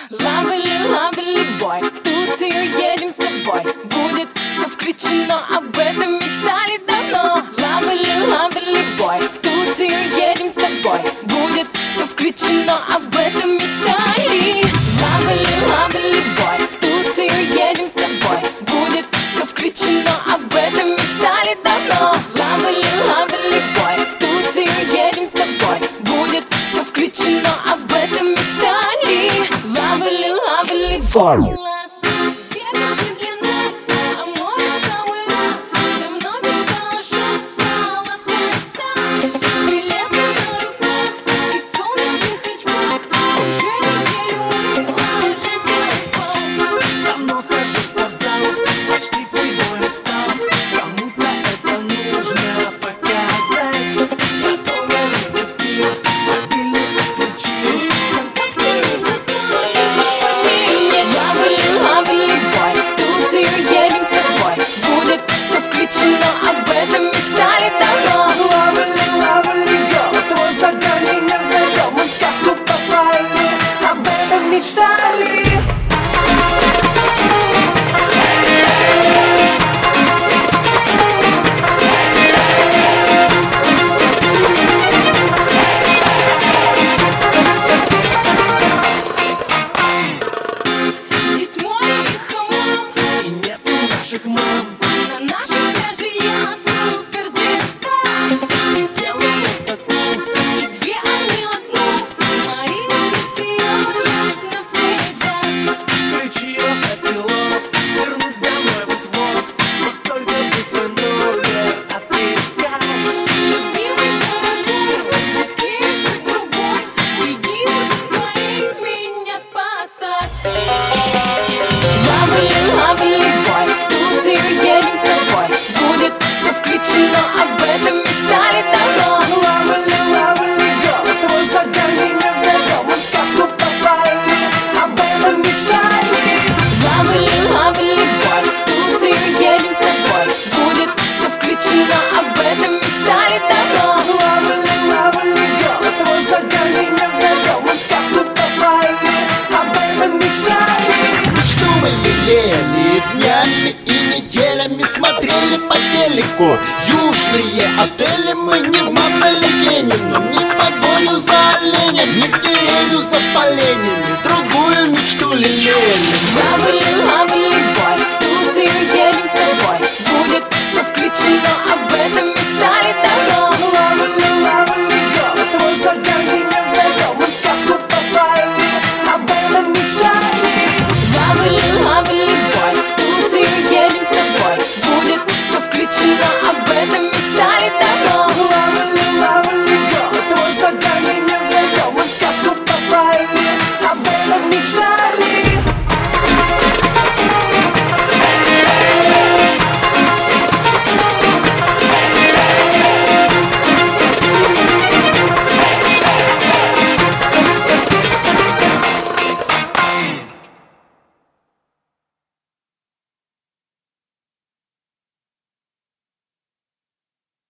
Lovely, lovely boy, в Турцию едем с тобой. Будет все включено, об этом мечтали давно. Lovely, lovely boy, в Турцию едем с тобой. Будет все включено, об этом мечтали. Lovely, lovely boy, в Турцию едем с тобой. Будет все включено, об этом мечтали давно. Lovely, lovely boy, в Турцию едем с тобой. Будет все включено, об этом мечтали. Lovely, lovely boy. Мечтали давно. Lovely, lovely girl, твой загар меня зовет. Мы в сказку попали, об этом мечтали. Здесь море и хамам, И нету наших мам. на нашем пляже я суперзвезда. И сделаем такую. И две они одну, Марина и Сережа навсегда. Включила пилот, вернусь домой вот-вот. Вот только бы свой номер отыскать. Любимый дорогой, здесь клеится другой. Беги уже скорей меня спасать. Lovely, lovely boy, в Турцию едем с тобой. Будет все включено, об этом мечтали давно. Lovely, lovely girl, твой загар меня зовет. Мы в сказку попали, об этом мечтали. Lovely, lovely boy, в Турцию едем с тобой. Будет все включено, об этом мечтали давно. Lovely, lovely girl, твой загар меня зовет. Мы в сказку попали, об этом мечтали. Мечту мы лелеяли днями и неделями, смотрели по телеку южные отели. Мы не в мавзолее, не в погоню за оленем, не в деревню за поленями, другую мечту лелеяли. Lovely, lovely boy, в Турцию едем с тобой. Будет все включено, об этом мечтали давно. Lovely, lovely girl, твой загар меня зовет. Мы в сказку попали, об этом мечтали. Lovely, lovely boy, в Турцию едем с тобой. Будет все включено, об этом мечтали давно.